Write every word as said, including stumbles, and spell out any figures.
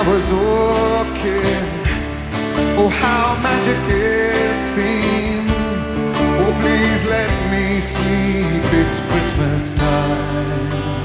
was a kid. Oh, how magic it seemed. Oh, please let me sleep, it's Christmas time.